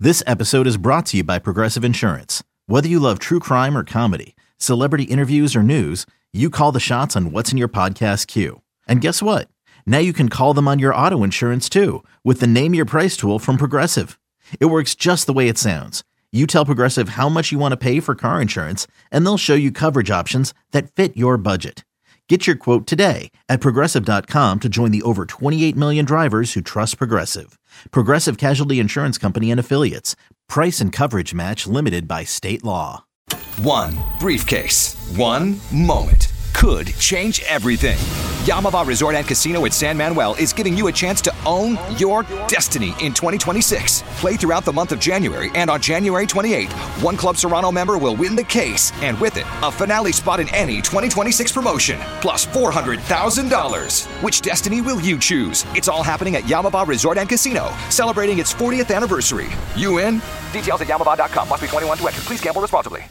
This episode is brought to you by Progressive Insurance. Whether you love true crime or comedy, celebrity interviews or news, you call the shots on what's in your podcast queue. And guess what? Now you can call them on your auto insurance too with the Name Your Price tool from Progressive. It works just the way it sounds. You tell Progressive how much you want to pay for car insurance, and they'll show you coverage options that fit your budget. Get your quote today at Progressive.com to join the over 28 million drivers who trust Progressive. Progressive Casualty Insurance Company and Affiliates. Price and coverage match limited by state law. One briefcase, one moment could change everything. Yamava Resort and Casino at San Manuel is giving you a chance to own your destiny in 2026. Play throughout the month of January, and on January 28th, one Club Serrano member will win the case, and with it, a finale spot in any 2026 promotion, plus $400,000. Which destiny will you choose? It's all happening at Yamava Resort and Casino, celebrating its 40th anniversary. You in? Details at yamava.com. Must be 21 to enter. Please gamble responsibly.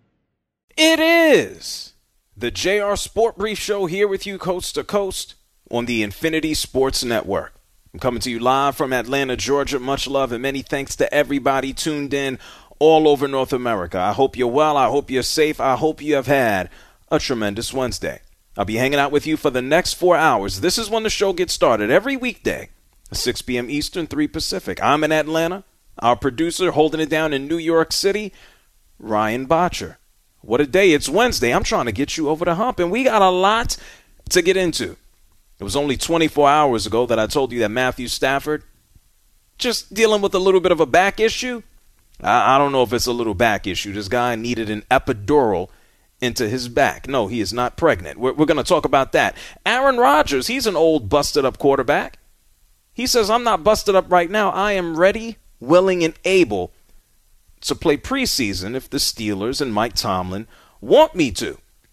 It is the JR Sport Brief Show here with you coast to coast on the Infinity Sports Network. I'm coming to you live from Atlanta, Georgia. Much love and many thanks to everybody tuned in all over North America. I hope you're well. I hope you're safe. I hope you have had a tremendous Wednesday. I'll be hanging out with you for the next 4 hours. This is when the show gets started every weekday, 6 p.m. Eastern, 3 Pacific. I'm in Atlanta. Our producer holding it down in New York City, Ryan Botcher. What a day. It's Wednesday. I'm trying to get you over the hump, and we got a lot to get into. It was only 24 hours ago that I told you that Matthew Stafford just dealing with a little bit of a back issue. I don't know if it's a little back issue. This guy needed an epidural into his back. No, he is not pregnant. We're going to talk about that. Aaron Rodgers, he's an old busted-up quarterback. He says, I'm not busted up right now. I am ready, willing, and able to play preseason if the Steelers and Mike Tomlin want me to.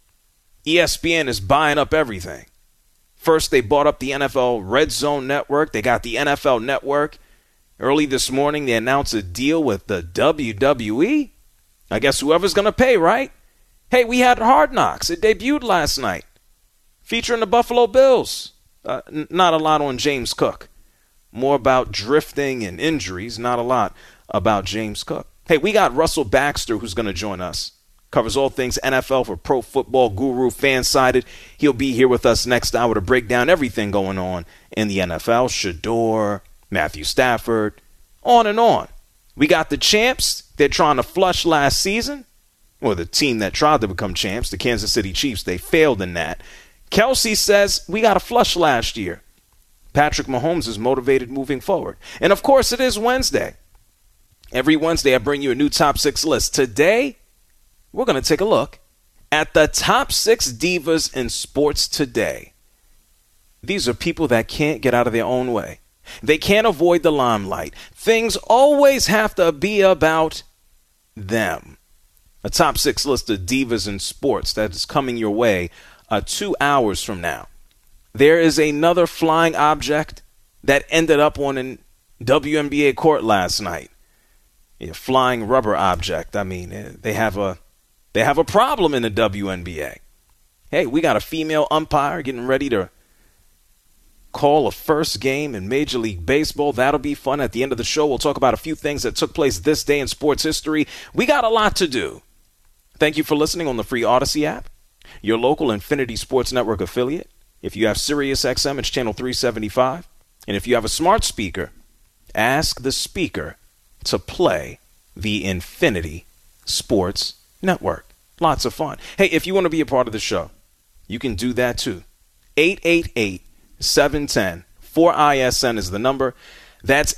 ESPN is buying up everything. First, they bought up the NFL Red Zone Network. They got the NFL Network. Early this morning, they announced a deal with the WWE. I guess whoever's going to pay, right? Hey, we had Hard Knocks. It debuted last night, featuring the Buffalo Bills. Not a lot on James Cook. More about drifting and injuries, not a lot about James Cook. Hey, we got Russell Baxter who's going to join us. Covers all things NFL for Pro Football Guru, Fansided. He'll be here with us next hour to break down everything going on in the NFL. Shador, Matthew Stafford, on and on. We got the champs. They're trying to flush last season. Or the team that tried to become champs, the Kansas City Chiefs. They failed in that. Kelsey says we got a flush last year. Patrick Mahomes is motivated moving forward. And, of course, it is Wednesday. Every Wednesday, I bring you a new top 6 list. Today, we're going to take a look at the top 6 divas in sports today. These are people that can't get out of their own way. They can't avoid the limelight. Things always have to be about them. A top 6 list of divas in sports that is coming your way 2 hours from now. There is another flying object that ended up on a WNBA court last night. A flying rubber object. I mean, they have a problem in the WNBA. Hey, we got a female umpire getting ready to call a first game in Major League Baseball. That'll be fun. At the end of the show, we'll talk about a few things that took place this day in sports history. We got a lot to do. Thank you for listening on the free Odyssey app, your local Infinity Sports Network affiliate. If you have Sirius XM, it's channel 375. And if you have a smart speaker, ask the speaker to play the Infinity Sports Network. Lots of fun. Hey, if you want to be a part of the show, you can do that too. 888-710-4ISN is the number. That's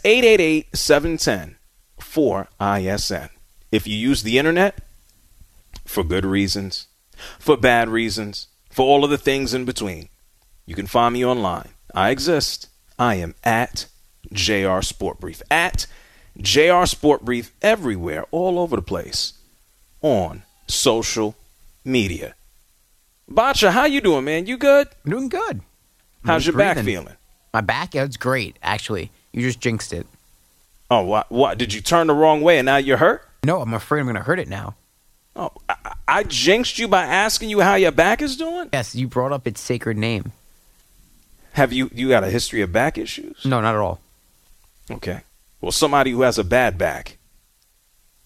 888-710-4ISN. If you use the internet, for good reasons, for bad reasons, for all of the things in between, you can find me online. I exist. I am at JR Sport Brief. At JR Sport Brief everywhere, all over the place, on social media. Bacha, how you doing, man? You good? I'm doing good. How's your back feeling? My back, it's great, actually. You just jinxed it. Oh, what? Did you turn the wrong way and now you're hurt? No, I'm afraid I'm going to hurt it now. Oh, I jinxed you by asking you how your back is doing? Yes, you brought up its sacred name. Have you got a history of back issues? No, not at all. Okay. Well, somebody who has a bad back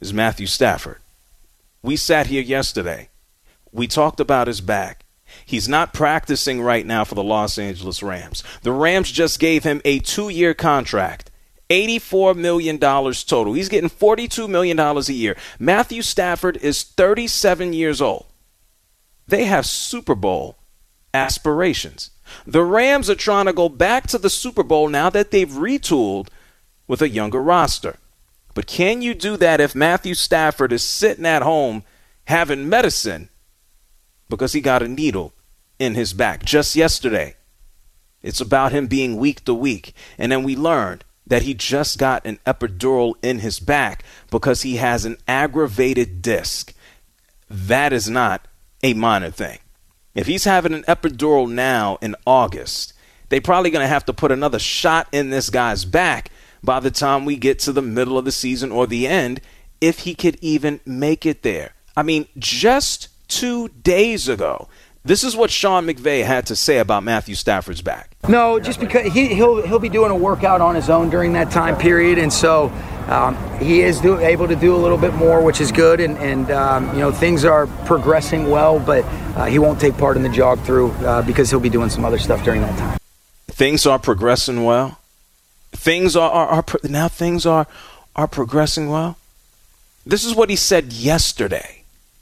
is Matthew Stafford. We sat here yesterday. We talked about his back. He's not practicing right now for the Los Angeles Rams. The Rams just gave him a 2-year contract, $84 million total. He's getting $42 million a year. Matthew Stafford is 37 years old. They have Super Bowl aspirations. The Rams are trying to go back to the Super Bowl now that they've retooled with a younger roster. But can you do that if Matthew Stafford is sitting at home having medicine because he got a needle in his back just yesterday? It's about him being week to week. And then we learned that he just got an epidural in his back because he has an aggravated disc. That is not a minor thing. If he's having an epidural now in August, they're probably going to have to put another shot in this guy's back by the time we get to the middle of the season or the end, if he could even make it there. I mean, just 2 days ago, this is what Sean McVay had to say about Matthew Stafford's back. No, just because he'll be doing a workout on his own during that time period, and so he is able to do a little bit more, which is good, and things are progressing well, but he won't take part in the jog through because he'll be doing some other stuff during that time. Things are progressing well. Things are progressing well. This is what he said yesterday.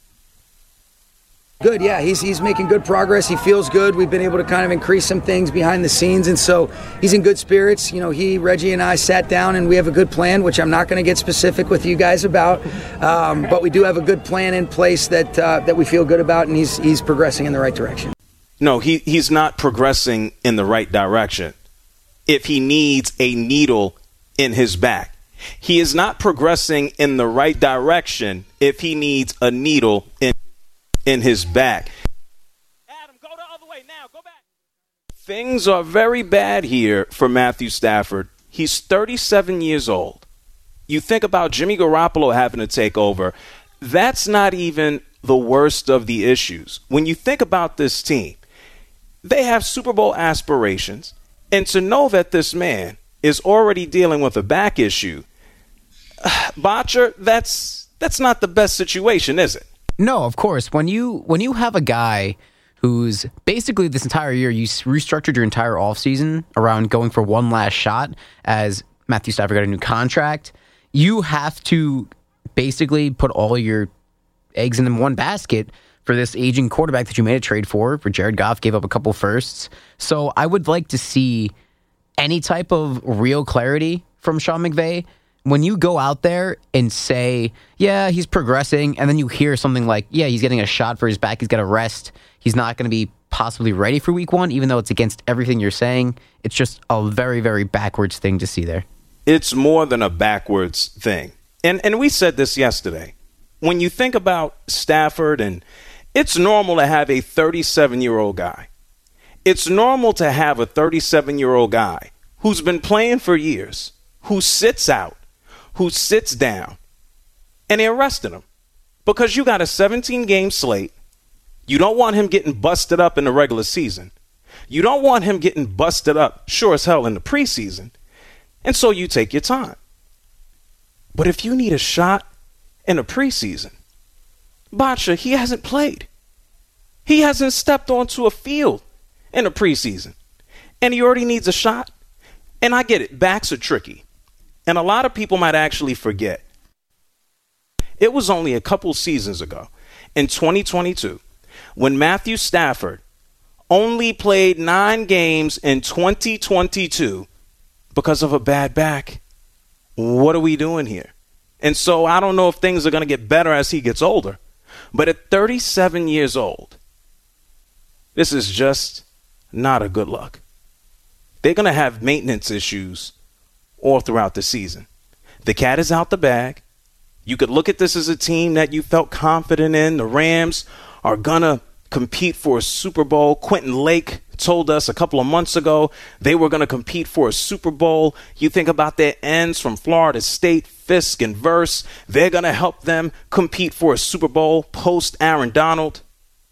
Good, yeah, he's making good progress. He feels good. We've been able to kind of increase some things behind the scenes, and so he's in good spirits. Reggie and I sat down, and we have a good plan, which I'm not going to get specific with you guys about, but we do have a good plan in place that we feel good about, and he's progressing in the right direction. No, he's not progressing in the right direction if he needs a needle in his back. He is not progressing in the right direction if he needs a needle in his back. Adam, go the other way now. Go back. Things are very bad here for Matthew Stafford. He's 37 years old. You think about Jimmy Garoppolo having to take over. That's not even the worst of the issues. When you think about this team, they have Super Bowl aspirations. And to know that this man is already dealing with a back issue, Botcher, that's not the best situation, is it? No, of course. When you have a guy who's basically this entire year, you restructured your entire offseason around going for one last shot as Matthew Stafford got a new contract, you have to basically put all your eggs in one basket for this aging quarterback that you made a trade for Jared Goff, gave up a couple firsts. So I would like to see any type of real clarity from Sean McVay. When you go out there and say, yeah, he's progressing, and then you hear something like, yeah, he's getting a shot for his back, he's got to rest, he's not going to be possibly ready for week one, even though it's against everything you're saying, it's just a very, very backwards thing to see there. It's more than a backwards thing. And we said this yesterday. When you think about Stafford, and it's normal to have a 37-year-old guy. It's normal to have a 37-year-old guy who's been playing for years, who sits out, who sits down, and they're arresting him because you got a 17-game slate. You don't want him getting busted up in the regular season. You don't want him getting busted up, sure as hell, in the preseason. And so you take your time. But if you need a shot in the preseason, Botcha, he hasn't played. He hasn't stepped onto a field in the preseason. And he already needs a shot. And I get it, backs are tricky. And a lot of people might actually forget. It was only a couple seasons ago, in 2022, when Matthew Stafford only played 9 games in 2022 because of a bad back. What are we doing here? And so I don't know if things are going to get better as he gets older. But at 37 years old, this is just not a good look. They're going to have maintenance issues all throughout the season. The cat is out the bag. You could look at this as a team that you felt confident in. The Rams are going to compete for a Super Bowl. Quentin Lake told us a couple of months ago they were going to compete for a Super Bowl. You think about their ends from Florida State, Fisk and Verse. They're going to help them compete for a Super Bowl post Aaron Donald.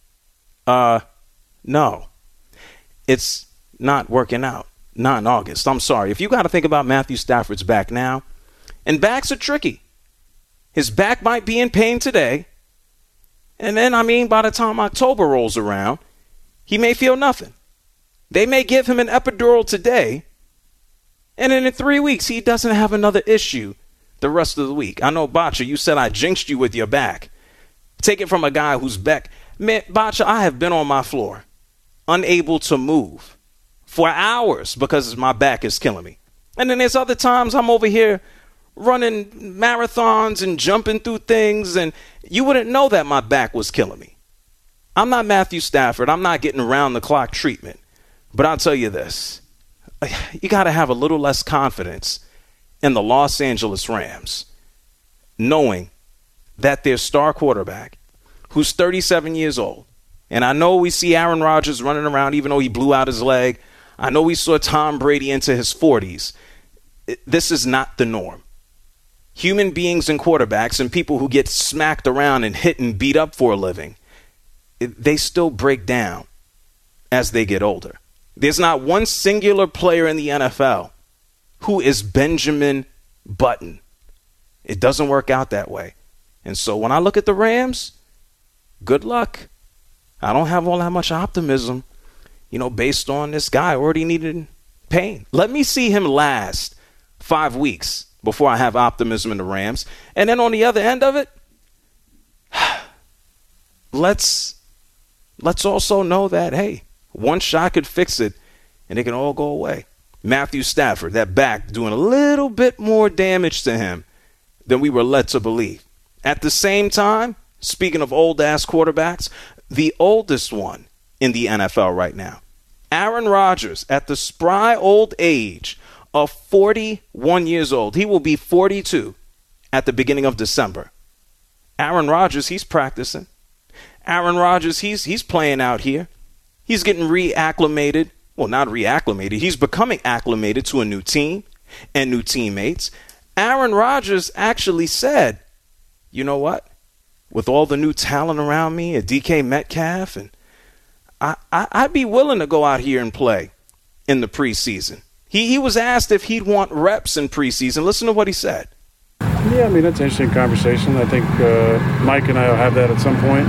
No, it's not working out. Not in August. I'm sorry. If you got to think about Matthew Stafford's back now, and backs are tricky. His back might be in pain today. And then, by the time October rolls around, he may feel nothing. They may give him an epidural today, and then in 3 weeks, he doesn't have another issue the rest of the week. I know, Bacha, you said I jinxed you with your back. Take it from a guy whose back. Man, Bacha, I have been on my floor, unable to move for hours because my back is killing me. And then there's other times I'm over here running marathons and jumping through things, and you wouldn't know that my back was killing me. I'm not Matthew Stafford. I'm not getting around-the-clock treatment. But I'll tell you this. You got to have a little less confidence in the Los Angeles Rams, knowing that their star quarterback, who's 37 years old, and I know we see Aaron Rodgers running around even though he blew out his leg. I know we saw Tom Brady into his 40s. This is not the norm. Human beings and quarterbacks and people who get smacked around and hit and beat up for a living, they still break down as they get older. There's not one singular player in the NFL who is Benjamin Button. It doesn't work out that way. And so when I look at the Rams, good luck. I don't have all that much optimism, based on this guy already needed pain. Let me see him last 5 weeks before I have optimism in the Rams. And then on the other end of it, let's also know that, hey, one shot could fix it and it can all go away. Matthew Stafford, that back doing a little bit more damage to him than we were led to believe. At the same time, speaking of old-ass quarterbacks, the oldest one in the NFL right now, Aaron Rodgers, at the spry old age of 41 years old. He will be 42 at the beginning of December. Aaron Rodgers, he's practicing. Aaron Rodgers, he's playing out here. He's getting reacclimated. Well, not reacclimated. He's becoming acclimated to a new team and new teammates. Aaron Rodgers actually said, you know what? With all the new talent around me, a DK Metcalf, and I'd be willing to go out here and play in the preseason. He was asked if he'd want reps in preseason. Listen to what he said. Yeah, that's an interesting conversation. I think Mike and I will have that at some point.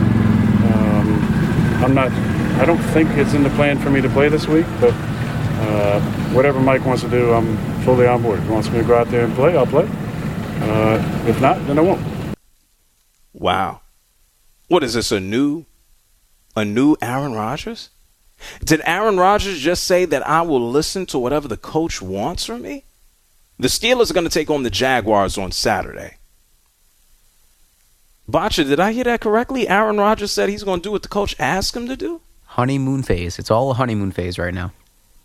I don't think it's in the plan for me to play this week, but whatever Mike wants to do, I'm fully on board. If he wants me to go out there and play, I'll play. If not, then I won't. Wow. What is this, a new Aaron Rodgers? Did Aaron Rodgers just say that I will listen to whatever the coach wants from me? The Steelers are going to take on the Jaguars on Saturday. Bacha, did I hear that correctly? Aaron Rodgers said he's going to do what the coach asked him to do? Honeymoon phase. It's all a honeymoon phase right now.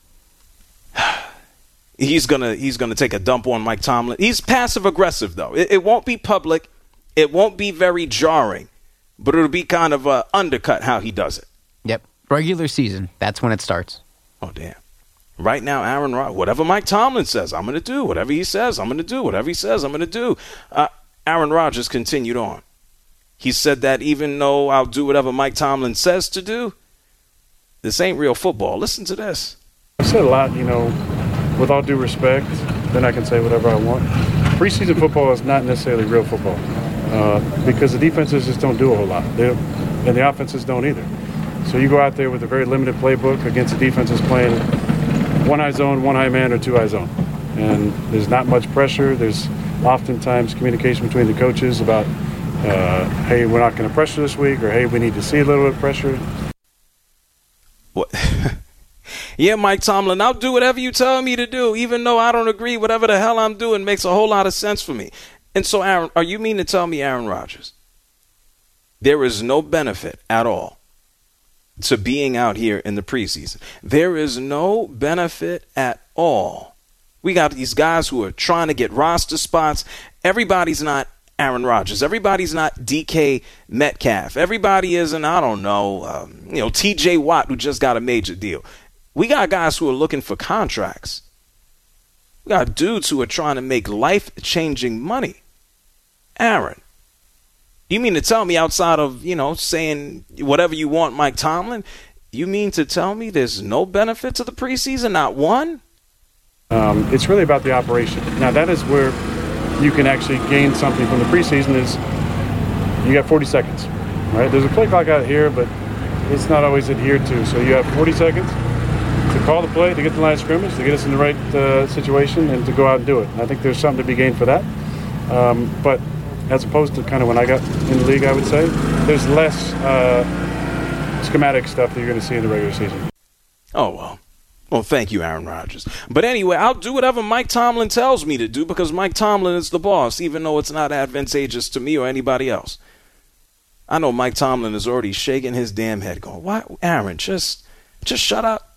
He's gonna take a dump on Mike Tomlin. He's passive aggressive though. It won't be public. It won't be very jarring, but it'll be kind of undercut how he does it. Yep. Regular season. That's when it starts. Oh, damn. Right now, Aaron Rodgers, whatever Mike Tomlin says, I'm going to do. Whatever he says, I'm going to do. Whatever he says, I'm going to do. Aaron Rodgers continued on. He said that even though I'll do whatever Mike Tomlin says to do, this ain't real football. Listen to this. I said a lot, with all due respect, then I can say whatever I want. Preseason football is not necessarily real football because the defenses just don't do a whole lot. And the offenses don't either. So you go out there with a very limited playbook against a defense that's playing one high zone, one high man, or two high zone. And there's not much pressure. There's oftentimes communication between the coaches about, hey, we're not going to pressure this week, or hey, we need to see a little bit of pressure. What? Yeah, Mike Tomlin, I'll do whatever you tell me to do, even though I don't agree. Whatever the hell I'm doing makes a whole lot of sense for me. And so, Aaron, are you mean to tell me, Aaron Rodgers, there is no benefit at all to being out here in the preseason? There is no benefit at all. We got these guys who are trying to get roster spots. Everybody's not Aaron Rodgers. Everybody's not DK Metcalf. Everybody isn't, I don't know, TJ Watt, who just got a major deal. We got guys who are looking for contracts. We got dudes who are trying to make life-changing money. Aaron, you mean to tell me outside of, saying whatever you want, Mike Tomlin, you mean to tell me there's no benefit to the preseason, not one? It's really about the operation. Now, that is where you can actually gain something from the preseason is you got 40 seconds, right? There's a play clock out here, but it's not always adhered to. So you have 40 seconds to call the play, to get the line of scrimmage, to get us in the right situation, and to go out and do it. And I think there's something to be gained for that. But as opposed to kind of when I got in the league, I would say, there's less schematic stuff that you're going to see in the regular season. Oh, well. Well, thank you, Aaron Rodgers. But anyway, I'll do whatever Mike Tomlin tells me to do because Mike Tomlin is the boss, even though it's not advantageous to me or anybody else. I know Mike Tomlin is already shaking his damn head going, why, Aaron, just shut up.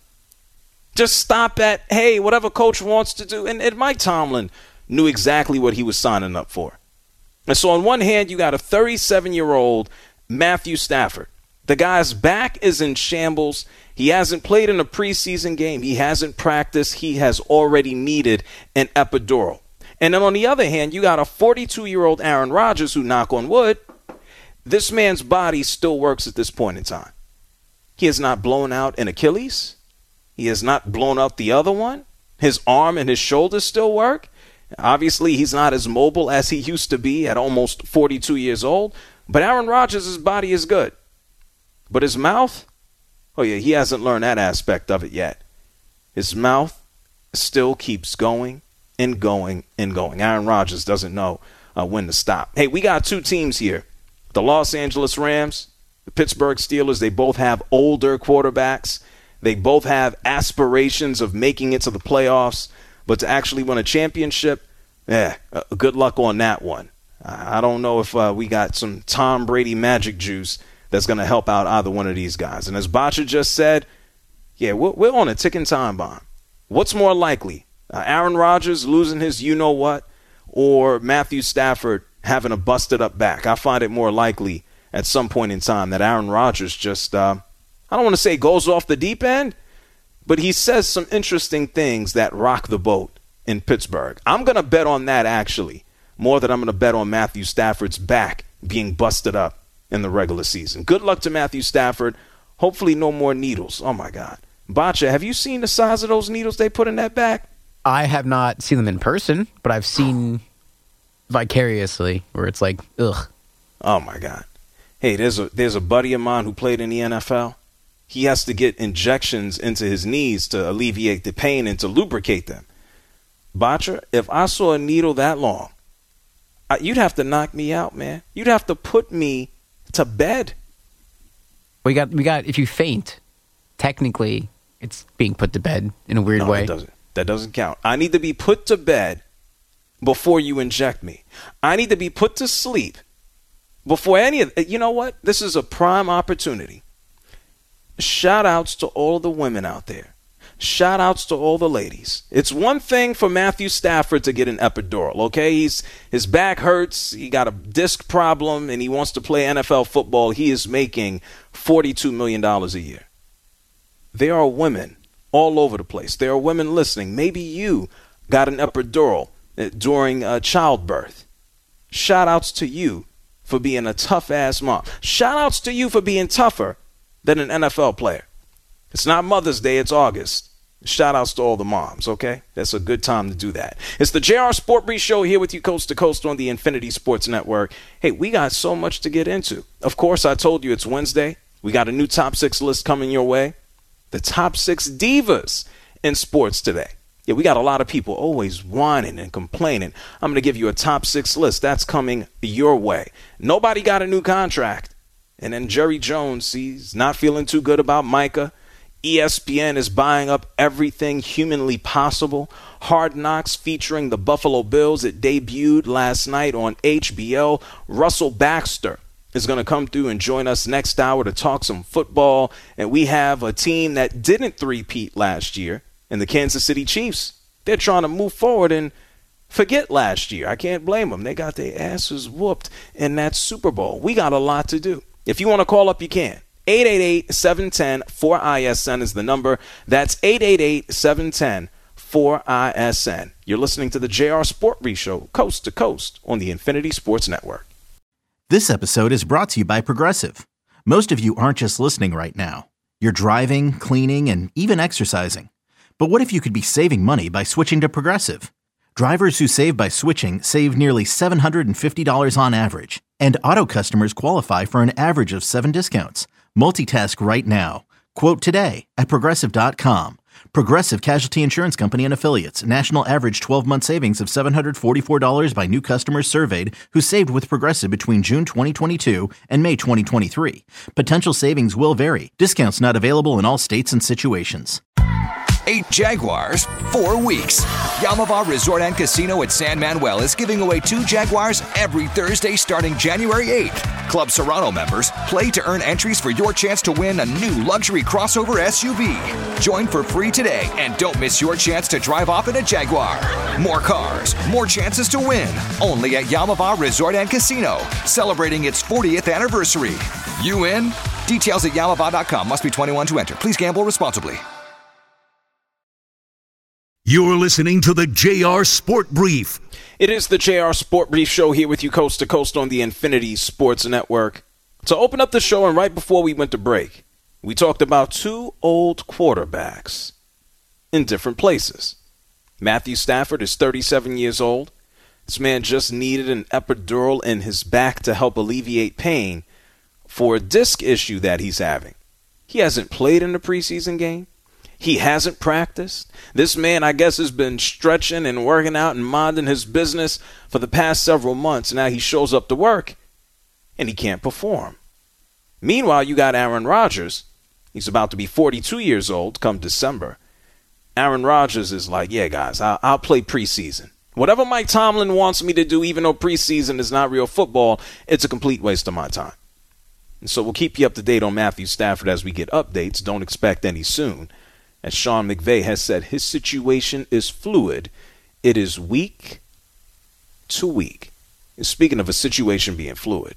Just stop at, hey, whatever coach wants to do. And Mike Tomlin knew exactly what he was signing up for. And so on one hand, you got a 37-year-old Matthew Stafford. The guy's back is in shambles. He hasn't played in a preseason game. He hasn't practiced. He has already needed an epidural. And then on the other hand, you got a 42-year-old Aaron Rodgers who, knock on wood, this man's body still works at this point in time. He has not blown out an Achilles. He has not blown out the other one. His arm and his shoulders still work. Obviously, he's not as mobile as he used to be at almost 42 years old. But Aaron Rodgers' body is good. But his mouth, oh yeah, he hasn't learned that aspect of it yet. His mouth still keeps going and going and going. Aaron Rodgers doesn't know when to stop. Hey, we got two teams here. The Los Angeles Rams, the Pittsburgh Steelers, they both have older quarterbacks. They both have aspirations of making it to the playoffs. But to actually win a championship, good luck on that one. I don't know if we got some Tom Brady magic juice that's going to help out either one of these guys. And as Bacha just said, yeah, we're on a ticking time bomb. What's more likely, Aaron Rodgers losing his you-know-what or Matthew Stafford having a busted-up back? I find it more likely at some point in time that Aaron Rodgers just, I don't want to say goes off the deep end, but he says some interesting things that rock the boat in Pittsburgh. I'm going to bet on that, actually, more than I'm going to bet on Matthew Stafford's back being busted up in the regular season. Good luck to Matthew Stafford. Hopefully no more needles. Oh, my God. Bacha, have you seen the size of those needles they put in that back? I have not seen them in person, but I've seen vicariously where it's like, ugh. Oh, my God. Hey, there's a buddy of mine who played in the NFL. He has to get injections into his knees to alleviate the pain and to lubricate them. Bacha, if I saw a needle that long, you'd have to knock me out, man. You'd have to put me to bed. We got. If you faint, technically, it's being put to bed in a weird way. That doesn't count. I need to be put to bed before you inject me. I need to be put to sleep before any of. You know what? This is a prime opportunity. Shout outs to all the women out there. Shout outs to all the ladies. It's one thing for Matthew Stafford to get an epidural, okay? His back hurts, he got a disc problem, and he wants to play NFL football. He is making $42 million a year. There are women all over the place. There are women listening. Maybe you got an epidural during childbirth. Shout outs to you for being a tough-ass mom. Shout outs to you for being tougher than an NFL player. It's not Mother's Day, it's August. Shout outs to all the moms, okay? That's a good time to do that. It's the JR Sport Brief Show here with you coast to coast on the Infinity Sports Network. Hey, we got so much to get into. Of course, I told you it's Wednesday. We got a new top 6 list coming your way. The top 6 divas in sports today. Yeah, we got a lot of people always whining and complaining. I'm going to give you a top 6 list. That's coming your way. Nobody got a new contract. And then Jerry Jones, he's not feeling too good about Micah. ESPN is buying up everything humanly possible. Hard Knocks featuring the Buffalo Bills. It debuted last night on HBO. Russell Baxter is going to come through and join us next hour to talk some football. And we have a team that didn't three-peat last year in the Kansas City Chiefs. They're trying to move forward and forget last year. I can't blame them. They got their asses whooped in that Super Bowl. We got a lot to do. If you want to call up, you can. 888-710-4ISN is the number. That's 888-710-4ISN. You're listening to the JR Sport Brief Show, coast to coast on the Infinity Sports Network. This episode is brought to you by Progressive. Most of you aren't just listening right now. You're driving, cleaning, and even exercising. But what if you could be saving money by switching to Progressive? Drivers who save by switching save nearly $750 on average. And Auto customers qualify for an average of 7 discounts. Multitask right now. Quote today at Progressive.com. Progressive Casualty Insurance Company and Affiliates. National average 12-month savings of $744 by new customers surveyed who saved with Progressive between June 2022 and May 2023. Potential savings will vary. Discounts not available in all states and situations. 8 Jaguars, 4 weeks. Yamava Resort and Casino at San Manuel is giving away 2 Jaguars every Thursday starting January 8th. Club Serrano members play to earn entries for your chance to win a new luxury crossover SUV. Join for free today and don't miss your chance to drive off in a Jaguar. More cars, more chances to win. Only at Yamava Resort and Casino, celebrating its 40th anniversary. You in? Details at yamava.com. Must be 21 to enter. Please gamble responsibly. You're listening to the JR Sport Brief. It is the JR Sport Brief Show here with you coast to coast on the Infinity Sports Network. To open up the show and right before we went to break, we talked about 2 old quarterbacks in different places. Matthew Stafford is 37 years old. This man just needed an epidural in his back to help alleviate pain for a disc issue that he's having. He hasn't played in the preseason game. He hasn't practiced. This man, I guess, has been stretching and working out and minding his business for the past several months. Now he shows up to work and he can't perform. Meanwhile, you got Aaron Rodgers. He's about to be 42 years old come December. Aaron Rodgers is like, yeah, guys, I'll play preseason. Whatever Mike Tomlin wants me to do, even though preseason is not real football, it's a complete waste of my time. And so we'll keep you up to date on Matthew Stafford as we get updates. Don't expect any soon. As Sean McVay has said, his situation is fluid. It is week to week. And speaking of a situation being fluid,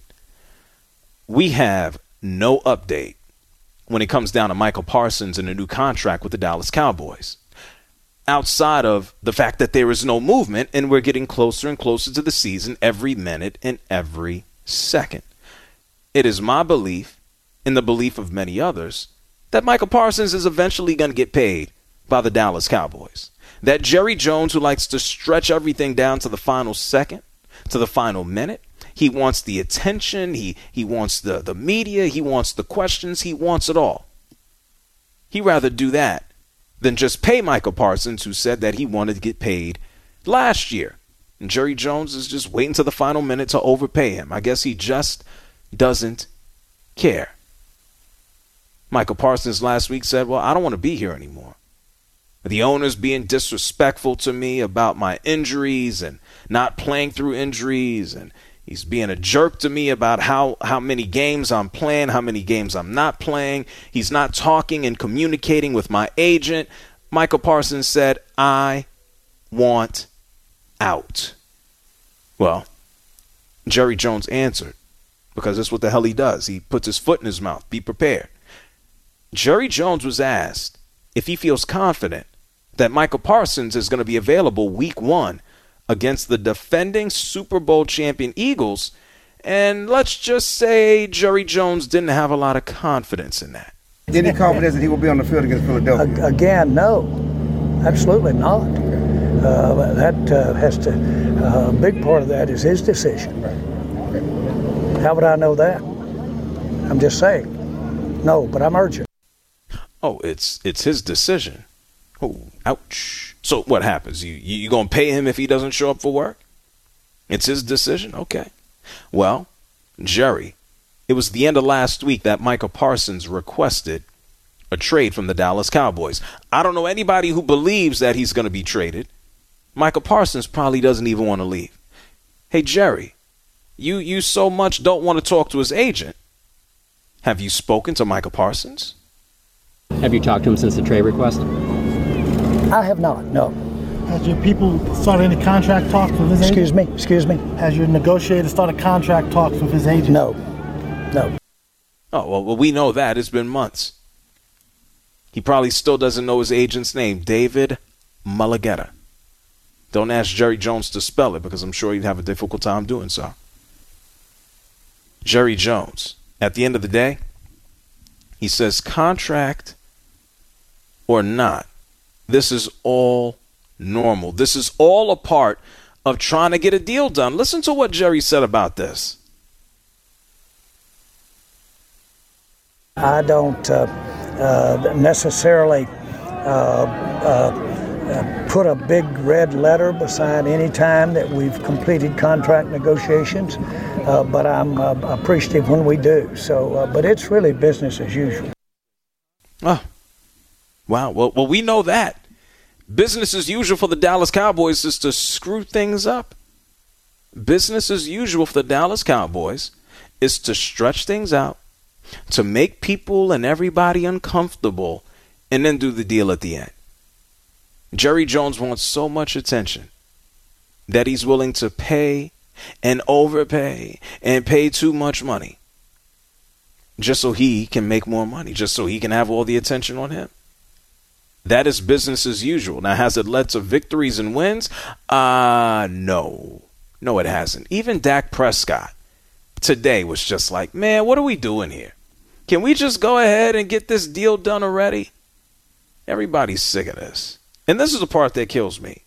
we have no update when it comes down to Michael Parsons and a new contract with the Dallas Cowboys. Outside of the fact that there is no movement and we're getting closer and closer to the season every minute and every second. It is my belief, and the belief of many others, that Michael Parsons is eventually going to get paid by the Dallas Cowboys. That Jerry Jones, who likes to stretch everything down to the final second, to the final minute, he wants the attention, he wants the media, he wants the questions, he wants it all. He'd rather do that than just pay Michael Parsons, who said that he wanted to get paid last year. And Jerry Jones is just waiting to the final minute to overpay him. I guess he just doesn't care. Michael Parsons last week said, well, I don't want to be here anymore. The owner's being disrespectful to me about my injuries and not playing through injuries. And he's being a jerk to me about how many games I'm playing, how many games I'm not playing. He's not talking and communicating with my agent. Michael Parsons said, I want out. Well, Jerry Jones answered, because that's what the hell he does. He puts his foot in his mouth. Be prepared. Jerry Jones was asked if he feels confident that Michael Parsons is going to be available week 1 against the defending Super Bowl champion Eagles. And let's just say Jerry Jones didn't have a lot of confidence in that. Any confidence that he will be on the field against Philadelphia? Again, no. Absolutely not. That has to, a big part of that is his decision. How would I know that? I'm just saying. No, but I'm urgent. Oh, it's his decision. Oh, ouch. So what happens? You going to pay him if he doesn't show up for work? It's his decision? Okay. Well, Jerry, it was the end of last week that Michael Parsons requested a trade from the Dallas Cowboys. I don't know anybody who believes that he's going to be traded. Michael Parsons probably doesn't even want to leave. Hey, Jerry, you so much don't want to talk to his agent. Have you spoken to Michael Parsons? Have you talked to him since the trade request? I have not, no. Has your people started any contract talks with his agent? Excuse me? Has your negotiator started contract talks with his agent? No. Oh, well, we know that. It's been months. He probably still doesn't know his agent's name, David Mulugheta. Don't ask Jerry Jones to spell it because I'm sure he'd have a difficult time doing so. Jerry Jones, at the end of the day, he says contract or not, this is all normal. This is all a part of trying to get a deal done. Listen to what Jerry said about this. I don't necessarily put a big red letter beside any time that we've completed contract negotiations, but I'm appreciative when we do. So, but it's really business as usual. Oh, wow. Well, we know that. Business as usual for the Dallas Cowboys is to screw things up. Business as usual for the Dallas Cowboys is to stretch things out, to make people and everybody uncomfortable, and then do the deal at the end. Jerry Jones wants so much attention that he's willing to pay and overpay and pay too much money just so he can make more money, just so he can have all the attention on him. That is business as usual. Now, has it led to victories and wins? No. No, it hasn't. Even Dak Prescott today was just like, man, what are we doing here? Can we just go ahead and get this deal done already? Everybody's sick of this. And this is the part that kills me.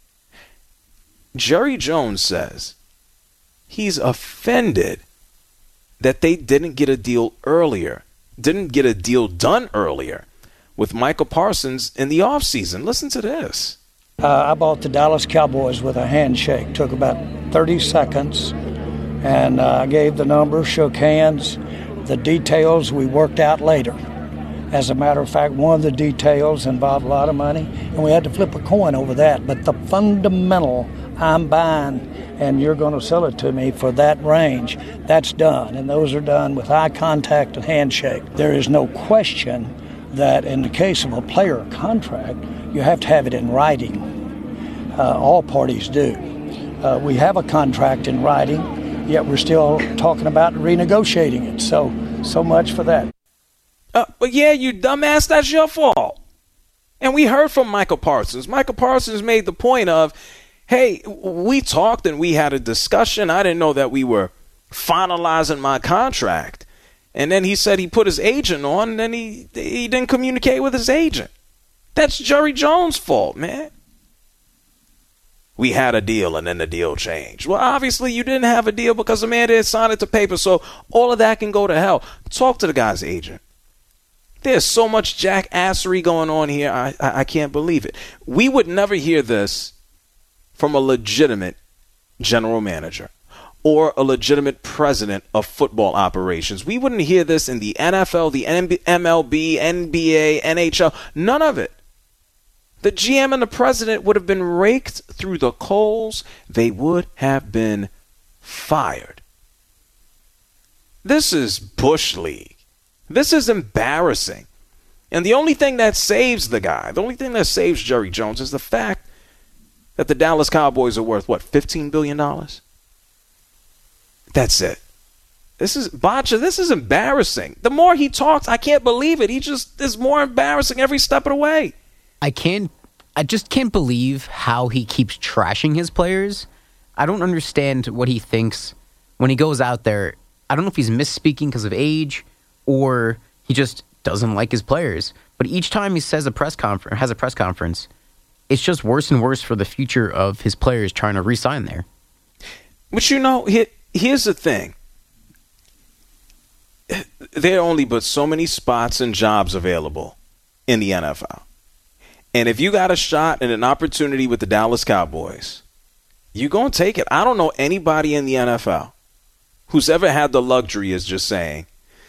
Jerry Jones says he's offended that they didn't get a deal earlier, didn't get a deal done earlier with Michael Parsons in the offseason. Listen to this. I bought the Dallas Cowboys with a handshake. Took about 30 seconds, and I gave the number, shook hands. The details we worked out later. As a matter of fact, one of the details involved a lot of money, and we had to flip a coin over that. But the fundamental, I'm buying, and you're going to sell it to me for that range, that's done. And those are done with eye contact and handshake. There is no question that in the case of a player contract, you have to have it in writing. All parties do. We have a contract in writing, yet we're still talking about renegotiating it. So much for that. But yeah, you dumbass, that's your fault. And we heard from Michael Parsons. Michael Parsons made the point of, hey, we talked and we had a discussion. I didn't know that we were finalizing my contract. And then he said he put his agent on, and then he didn't communicate with his agent. That's Jerry Jones' fault, man. We had a deal, and then the deal changed. Well, obviously you didn't have a deal because the man didn't sign it to paper, so all of that can go to hell. Talk to the guy's agent. There's so much jackassery going on here, I can't believe it. We would never hear this from a legitimate general manager or a legitimate president of football operations. We wouldn't hear this in the NFL, the MLB, NBA, NHL, none of it. The GM and the president would have been raked through the coals. They would have been fired. This is Bush League. This is embarrassing. And the only thing that saves the guy, the only thing that saves Jerry Jones is the fact that the Dallas Cowboys are worth, what, $15 billion? That's it. This is embarrassing. The more he talks, I can't believe it. He just is more embarrassing every step of the way. I just can't believe how he keeps trashing his players. I don't understand what he thinks when he goes out there. I don't know if he's misspeaking because of age or he just doesn't like his players. But each time he has a press conference, it's just worse and worse for the future of his players trying to re-sign there. But here's the thing. There are only but so many spots and jobs available in the NFL. And if you got a shot and an opportunity with the Dallas Cowboys, you're going to take it. I don't know anybody in the NFL who's ever had the luxury of just saying,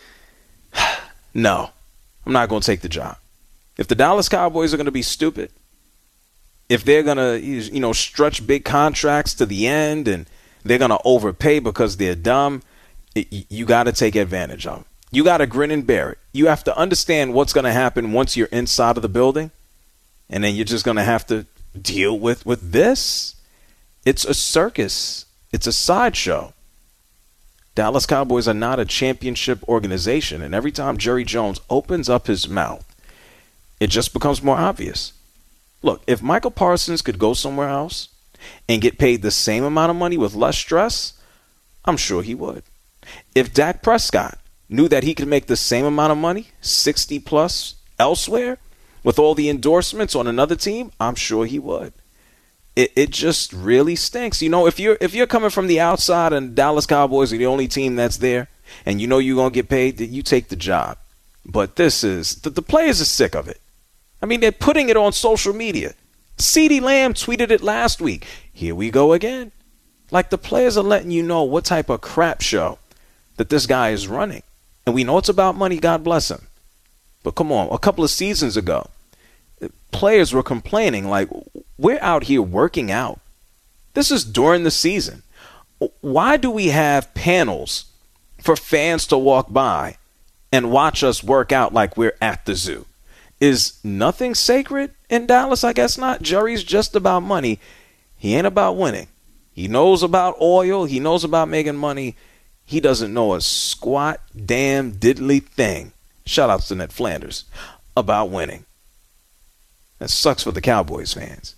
no, I'm not going to take the job. If the Dallas Cowboys are going to be stupid, if they're going to, stretch big contracts to the end and they're going to overpay because they're dumb, you got to take advantage of it. You got to grin and bear it. You have to understand what's going to happen once you're inside of the building, and then you're just going to have to deal with this. It's a circus. It's a sideshow. Dallas Cowboys are not a championship organization, and every time Jerry Jones opens up his mouth, it just becomes more obvious. Look, if Michael Parsons could go somewhere else and get paid the same amount of money with less stress, I'm sure he would. If Dak Prescott knew that he could make the same amount of money, 60 plus, elsewhere, with all the endorsements on another team, I'm sure he would. it just really stinks. You know, if you're coming from the outside and Dallas Cowboys are the only team that's there, and you know you're gonna get paid, you take the job. But this is the players are sick of it. I mean, they're putting it on social media. CeeDee Lamb tweeted it last week. Here we go again. Like, the players are letting you know what type of crap show that this guy is running. And we know it's about money, God bless him. But come on, a couple of seasons ago, players were complaining like, we're out here working out. This is during the season. Why do we have panels for fans to walk by and watch us work out like we're at the zoo? Is nothing sacred in Dallas? I guess not. Jerry's just about money. He ain't about winning. He knows about oil. He knows about making money. He doesn't know a squat, damn, diddly thing. Shout out to Ned Flanders about winning. That sucks for the Cowboys fans.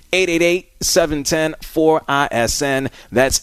888-710-4ISN. That's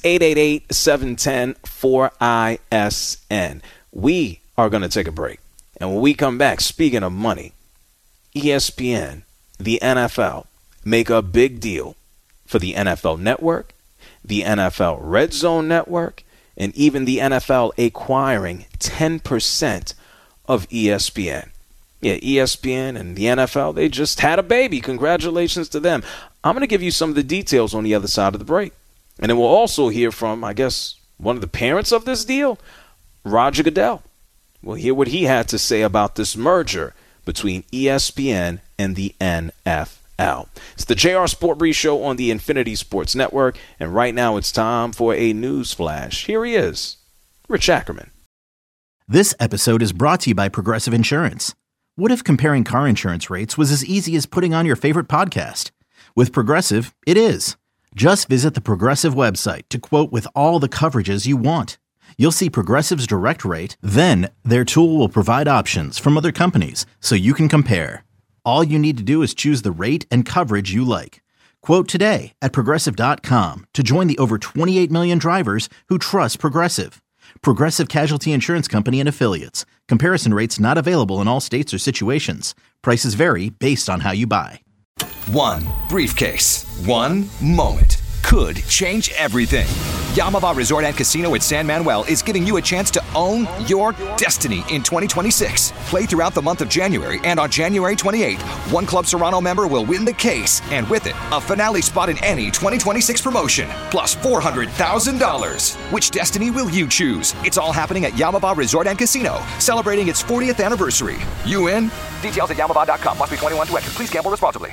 888-710-4ISN. We are going to take a break. And when we come back, speaking of money, ESPN, the NFL, make a big deal for the NFL Network, the NFL Red Zone Network, and even the NFL acquiring 10% of ESPN. Yeah, ESPN and the NFL, they just had a baby. Congratulations to them. I'm going to give you some of the details on the other side of the break. And then we'll also hear from, I guess, one of the parents of this deal, Roger Goodell. We'll hear what he had to say about this merger between ESPN and the NFL. It's the JR Sport Brief Show on the Infinity Sports Network, and right now it's time for a news flash. Here he is, Rich Ackerman. This episode is brought to you by Progressive Insurance. What if comparing car insurance rates was as easy as putting on your favorite podcast? With Progressive, it is. Just visit the Progressive website to quote with all the coverages you want. You'll see Progressive's direct rate, then their tool will provide options from other companies so you can compare. All you need to do is choose the rate and coverage you like. Quote today at Progressive.com to join the over 28 million drivers who trust Progressive. Progressive Casualty Insurance Company and Affiliates. Comparison rates not available in all states or situations. Prices vary based on how you buy. One briefcase, one moment could change everything. Yamava Resort and Casino at San Manuel is giving you a chance to own your destiny in 2026. Play throughout the month of January, and on January 28th, one Club Serrano member will win the case, and with it, a finale spot in any 2026 promotion, plus $400,000. Which destiny will you choose? It's all happening at Yamava Resort and Casino, celebrating its 40th anniversary. You in? Details at Yamava.com. Must be 21 to enter. Please gamble responsibly.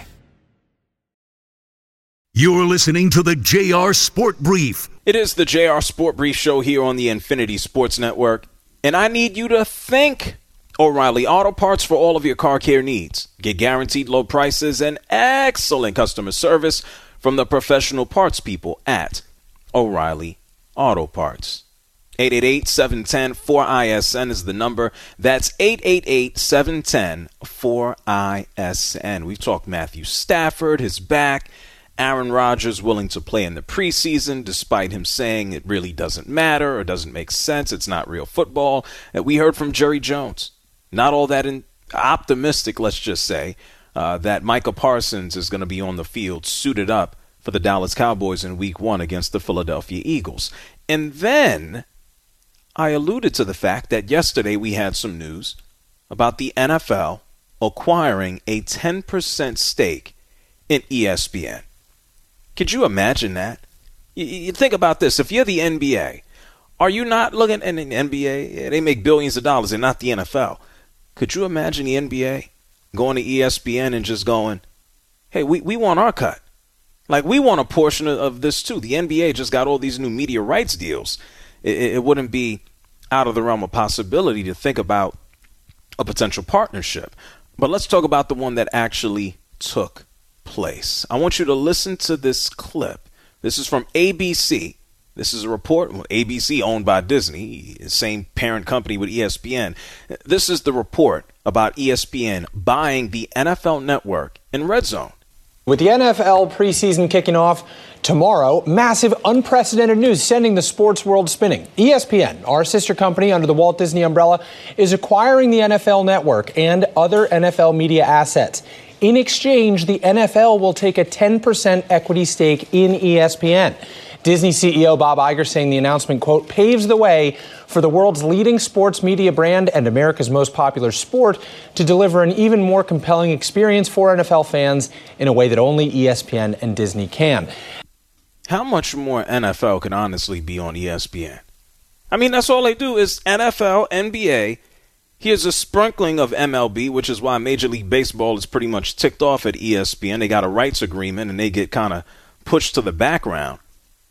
You're listening to the JR Sport Brief. It is the JR Sport Brief Show here on the Infinity Sports Network. And I need you to thank O'Reilly Auto Parts for all of your car care needs. Get guaranteed low prices and excellent customer service from the professional parts people at O'Reilly Auto Parts. 888-710-4ISN is the number. That's 888-710-4ISN. We've talked Matthew Stafford, his back. Aaron Rodgers willing to play in the preseason despite him saying it really doesn't matter or doesn't make sense. It's not real football. We heard from Jerry Jones. Not all that optimistic, let's just say, that Micah Parsons is going to be on the field suited up for the Dallas Cowboys in Week 1 against the Philadelphia Eagles. And then I alluded to the fact that yesterday we had some news about the NFL acquiring a 10% stake in ESPN. Could you imagine that? You think about this. If you're the NBA, are you not looking at the NBA? They make billions of dollars. They're not the NFL. Could you imagine the NBA going to ESPN and just going, hey, we want our cut. Like, we want a portion of this too. The NBA just got all these new media rights deals. It wouldn't be out of the realm of possibility to think about a potential partnership. But let's talk about the one that actually took place. I want you to listen to this clip. This is from ABC. This is a report. Well, ABC owned by Disney, same parent company with ESPN. This is the report about ESPN buying the NFL Network and Red Zone. With the NFL preseason kicking off tomorrow, massive, unprecedented news sending the sports world spinning. ESPN, our sister company under the Walt Disney umbrella, is acquiring the NFL Network and other NFL media assets. In exchange, the NFL will take a 10% equity stake in ESPN. Disney CEO Bob Iger saying the announcement, quote, paves the way for the world's leading sports media brand and America's most popular sport to deliver an even more compelling experience for NFL fans in a way that only ESPN and Disney can. How much more NFL can honestly be on ESPN? I mean, that's all they do is NFL, NBA. Here's a sprinkling of MLB, which is why Major League Baseball is pretty much ticked off at ESPN. They got a rights agreement, and they get kind of pushed to the background.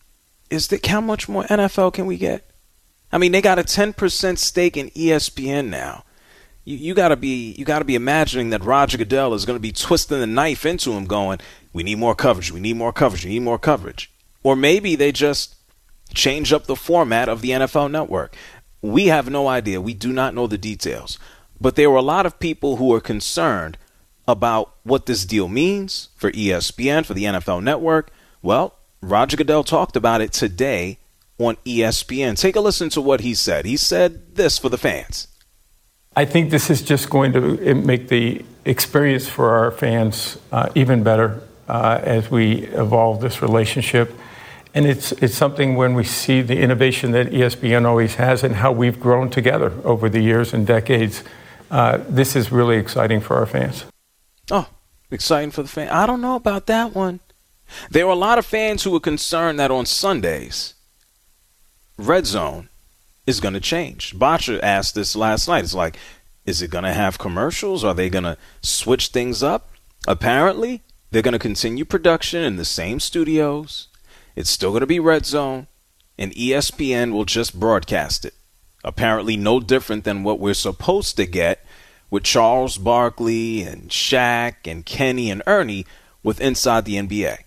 How much more NFL can we get? I mean, they got a 10% stake in ESPN now. You gotta be imagining that Roger Goodell is going to be twisting the knife into him, going, "We need more coverage. We need more coverage. We need more coverage." Or maybe they just change up the format of the NFL Network. We have no idea. We do not know the details. But there were a lot of people who were concerned about what this deal means for ESPN, for the NFL Network. Well, Roger Goodell talked about it today on ESPN. Take a listen to what he said. He said this for the fans. I think this is just going to make the experience for our fans even better as we evolve this relationship. And it's something when we see the innovation that ESPN always has and how we've grown together over the years and decades, this is really exciting for our fans. Oh, exciting for the fans. I don't know about that one. There were a lot of fans who were concerned that on Sundays, Red Zone is going to change. Botcher asked this last night. It's like, is it going to have commercials? Are they going to switch things up? Apparently, they're going to continue production in the same studios. It's still going to be Red Zone, and ESPN will just broadcast it. Apparently no different than what we're supposed to get with Charles Barkley and Shaq and Kenny and Ernie with Inside the NBA.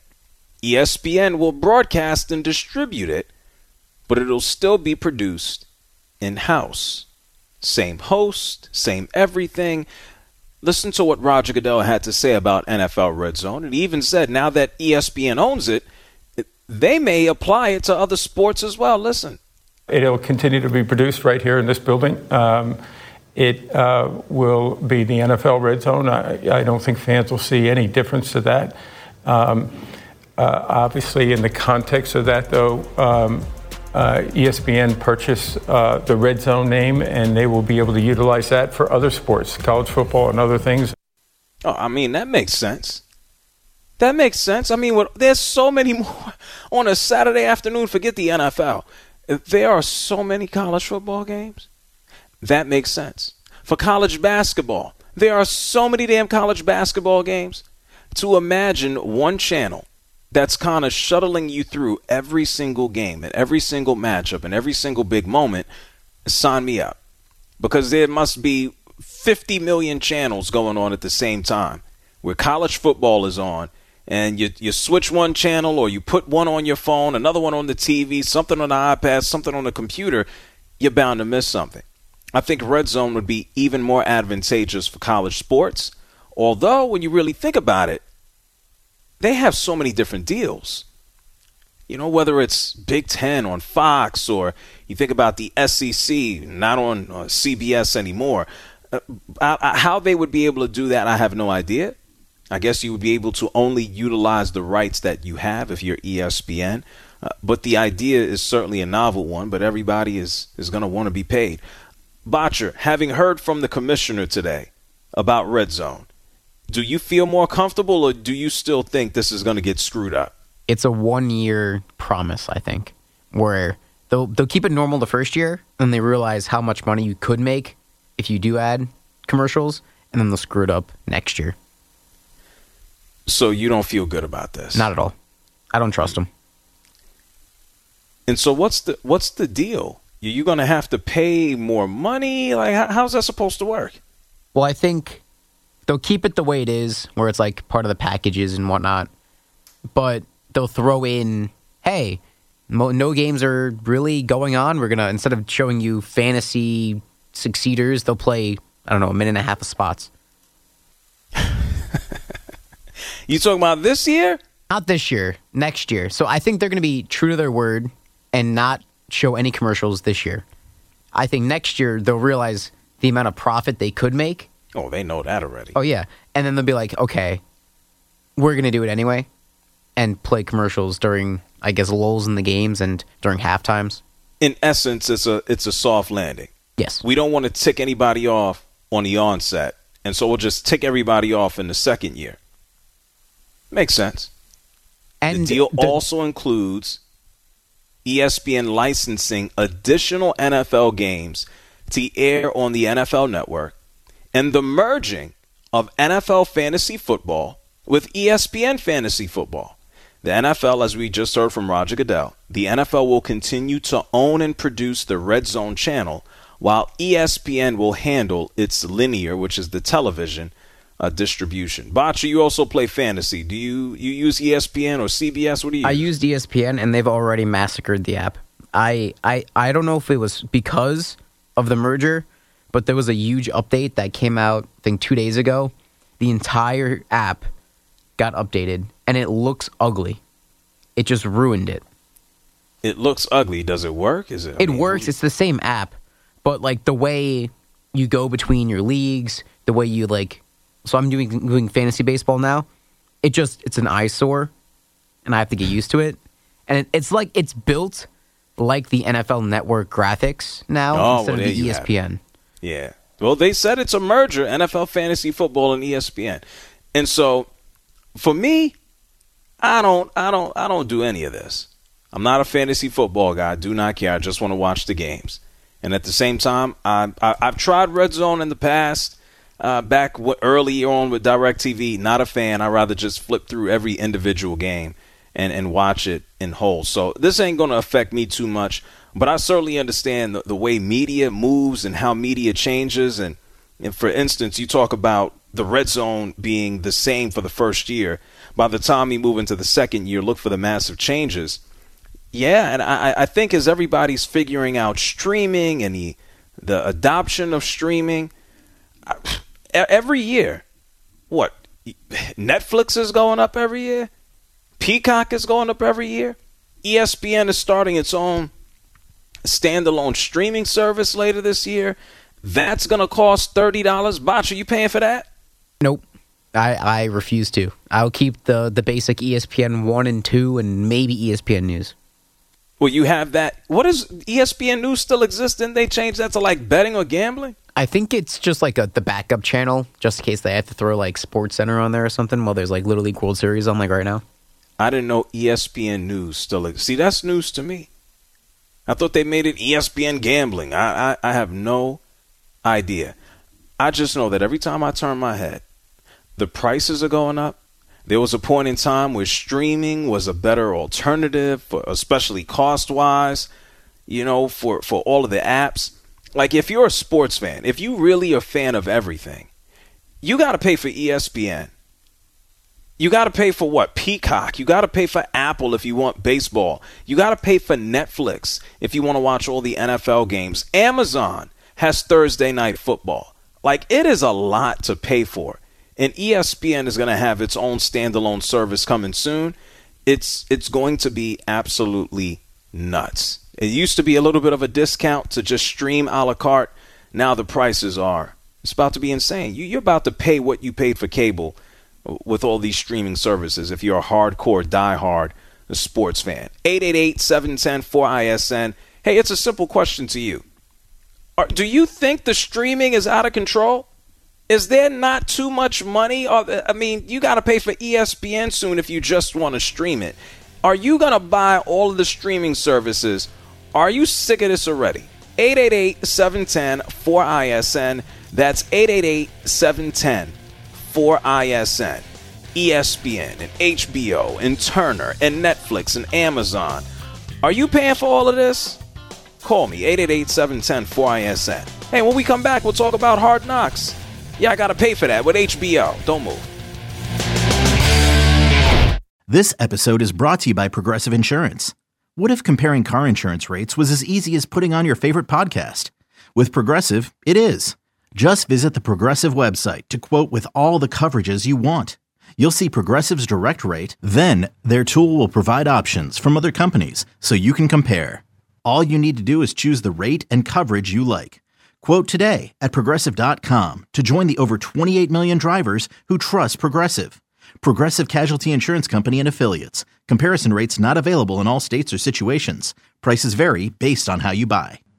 ESPN will broadcast and distribute it, but it'll still be produced in-house. Same host, same everything. Listen to what Roger Goodell had to say about NFL Red Zone. And he even said now that ESPN owns it, they may apply it to other sports as well. Listen. It'll continue to be produced right here in this building. It will be the NFL Red Zone. I don't think fans will see any difference to that. Obviously, in the context of that, though, ESPN purchased the Red Zone name, and they will be able to utilize that for other sports, college football and other things. Oh, I mean, that makes sense. That makes sense. I mean, there's so many more on a Saturday afternoon. Forget the NFL. There are so many college football games. That makes sense. For college basketball, there are so many damn college basketball games. To imagine one channel that's kind of shuttling you through every single game and every single matchup and every single big moment, sign me up. Because there must be 50 million channels going on at the same time where college football is on. And you switch one channel or you put one on your phone, another one on the TV, something on the iPad, something on the computer, you're bound to miss something. I think Red Zone would be even more advantageous for college sports. Although, when you really think about it, they have so many different deals. You know, whether it's Big Ten on Fox or you think about the SEC, not on CBS anymore. How they would be able to do that, I have no idea. I guess you would be able to only utilize the rights that you have if you're ESPN. But the idea is certainly a novel one, but everybody is going to want to be paid. Botcher, having heard from the commissioner today about Red Zone, do you feel more comfortable or do you still think this is going to get screwed up? It's a 1-year promise, I think, where they'll keep it normal the first year and they realize how much money you could make if you do add commercials, and then they'll screw it up next year. So you don't feel good about this? Not at all. I don't trust them. And so what's the deal? Are you going to have to pay more money? Like, how's that supposed to work? Well, I think they'll keep it the way it is, where it's like part of the packages and whatnot. But they'll throw in, hey, no games are really going on. We're going to, instead of showing you fantasy succeeders, they'll play, I don't know, a minute and a half of spots. You talking about this year? Not this year, next year. So I think they're going to be true to their word and not show any commercials this year. I think next year they'll realize the amount of profit they could make. Oh, they know that already. Oh, yeah. and then they'll be like, okay, we're going to do it anyway, and play commercials during, I guess, lulls in the games and during halftimes. In essence, it's a soft landing. Yes. We don't want to tick anybody off on the onset, and so we'll just tick everybody off in the second year. Makes sense. And the deal also includes ESPN licensing additional NFL games to air on the NFL Network and the merging of NFL fantasy football with ESPN fantasy football. The NFL, as we just heard from Roger Goodell, the NFL will continue to own and produce the Red Zone channel, while ESPN will handle its linear, which is the television, distribution. Boccia, you also play fantasy. Do you use ESPN or CBS? What do you use? I used ESPN, and they've already massacred the app. I don't know if it was because of the merger, but there was a huge update that came out, I think, 2 days ago. The entire app got updated, and it looks ugly. It just ruined it. It looks ugly. Does it work? It works. It's the same app, but like the way you go between your leagues, the way you like. So I'm doing fantasy baseball now. It's an eyesore, and I have to get used to it. And it's built like the NFL Network graphics now instead of the ESPN. Yeah. Well, they said it's a merger, NFL fantasy football and ESPN. And so for me, I don't do any of this. I'm not a fantasy football guy. I do not care. I just want to watch the games. And at the same time, I've tried Red Zone in the past, back early on with DirecTV. Not a fan. I'd rather just flip through every individual game and watch it in whole. So this ain't going to affect me too much. But I certainly understand the way media moves and how media changes. And for instance, you talk about the Red Zone being the same for the first year. By the time you move into the second year, look for the massive changes. Yeah, and I think as everybody's figuring out streaming and the adoption of streaming, every year, what? Netflix is going up every year? Peacock is going up every year? ESPN is starting its own standalone streaming service later this year. That's going to cost $30. Botch, are you paying for that? Nope. I refuse to. I'll keep the basic ESPN 1 and 2 and maybe ESPN News. Well, you have that. What is ESPN News still exist? Didn't they change that to like betting or gambling? I think it's just like the backup channel, just in case they have to throw like Sports Center on there or something while there's like Little League World Series on like right now. I didn't know ESPN News still exists. See, that's news to me. I thought they made it ESPN Gambling. I have no idea. I just know that every time I turn my head, the prices are going up. There was a point in time where streaming was a better alternative, especially cost-wise, for all of the apps. Like, if you're a sports fan, if you really are a fan of everything, you got to pay for ESPN. You got to pay for what? Peacock. You got to pay for Apple if you want baseball. You got to pay for Netflix if you want to watch all the NFL games. Amazon has Thursday Night Football. Like, it is a lot to pay for. And ESPN is going to have its own standalone service coming soon. It's going to be absolutely nuts. It used to be a little bit of a discount to just stream a la carte. Now the prices it's about to be insane. You're about to pay what you paid for cable with all these streaming services if you're a hardcore, diehard sports fan. 888-710-4ISN. Hey, it's a simple question to you. Do you think the streaming is out of control? Is there not too much money? I mean, you got to pay for ESPN soon if you just want to stream it. Are you going to buy all of the streaming services? Are you sick of this already? 888-710-4ISN. That's 888-710-4ISN. ESPN and HBO and Turner and Netflix and Amazon. Are you paying for all of this? Call me, 888-710-4ISN. Hey, when we come back, we'll talk about Hard Knocks. Yeah, I got to pay for that with HBO. Don't move. This episode is brought to you by Progressive Insurance. What if comparing car insurance rates was as easy as putting on your favorite podcast? With Progressive, it is. Just visit the Progressive website to quote with all the coverages you want. You'll see Progressive's direct rate, then their tool will provide options from other companies so you can compare. All you need to do is choose the rate and coverage you like. Quote today at Progressive.com to join the over 28 million drivers who trust Progressive. Progressive Casualty Insurance Company and Affiliates. Comparison rates not available in all states or situations. Prices vary based on how you buy.